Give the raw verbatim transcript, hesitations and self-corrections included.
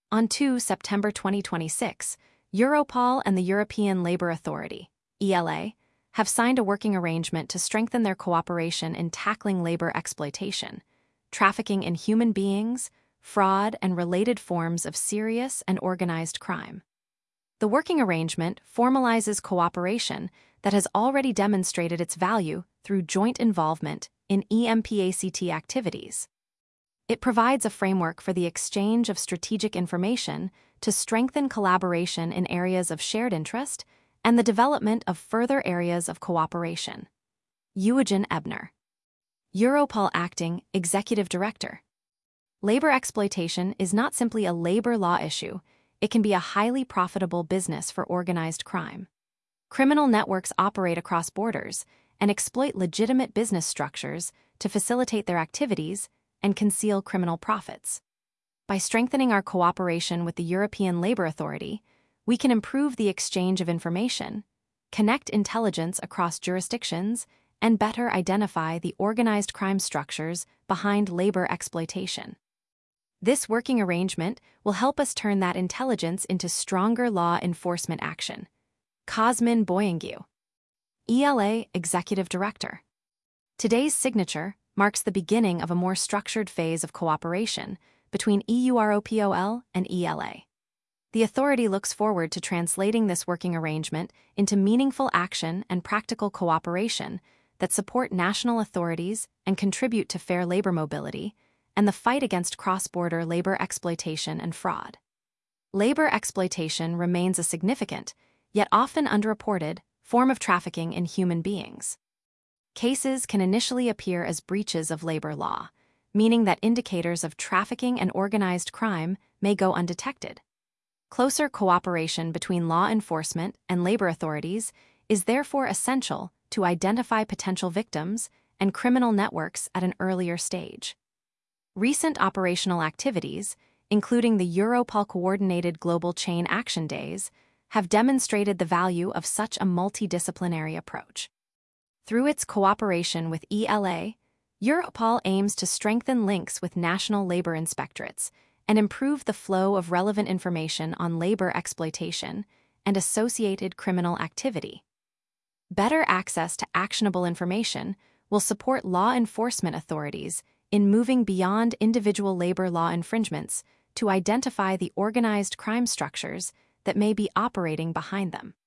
On the second of September twenty twenty-six, Europol and the European Labour Authority, E L A, have signed a working arrangement to strengthen their cooperation in tackling labor exploitation, trafficking in human beings, fraud, and related forms of serious and organized crime. The working arrangement formalizes cooperation that has already demonstrated its value through joint involvement in E M PACT activities. It provides a framework for the exchange of strategic information to strengthen collaboration in areas of shared interest and the development of further areas of cooperation. Eugen Ebner, Europol Acting Executive Director. Labor exploitation is not simply a labor law issue, it can be a highly profitable business for organized crime. Criminal networks operate across borders and exploit legitimate business structures to facilitate their activities and conceal criminal profits. By strengthening our cooperation with the European Labour Authority, we can improve the exchange of information, connect intelligence across jurisdictions, and better identify the organized crime structures behind labor exploitation. This working arrangement will help us turn that intelligence into stronger law enforcement action. Cosmin Boyangiu, E L A Executive Director. Today's signature marks the beginning of a more structured phase of cooperation between Europol and E L A. The authority looks forward to translating this working arrangement into meaningful action and practical cooperation that support national authorities and contribute to fair labor mobility and the fight against cross-border labor exploitation and fraud. Labor exploitation remains a significant, yet often underreported, form of trafficking in human beings. Cases can initially appear as breaches of labor law, meaning that indicators of trafficking and organized crime may go undetected. Closer cooperation between law enforcement and labor authorities is therefore essential to identify potential victims and criminal networks at an earlier stage. Recent operational activities, including the Europol Coordinated Global Chain Action Days, have demonstrated the value of such a multidisciplinary approach. Through its cooperation with E L A, Europol aims to strengthen links with national labor inspectorates and improve the flow of relevant information on labor exploitation and associated criminal activity. Better access to actionable information will support law enforcement authorities in moving beyond individual labor law infringements to identify the organized crime structures that may be operating behind them.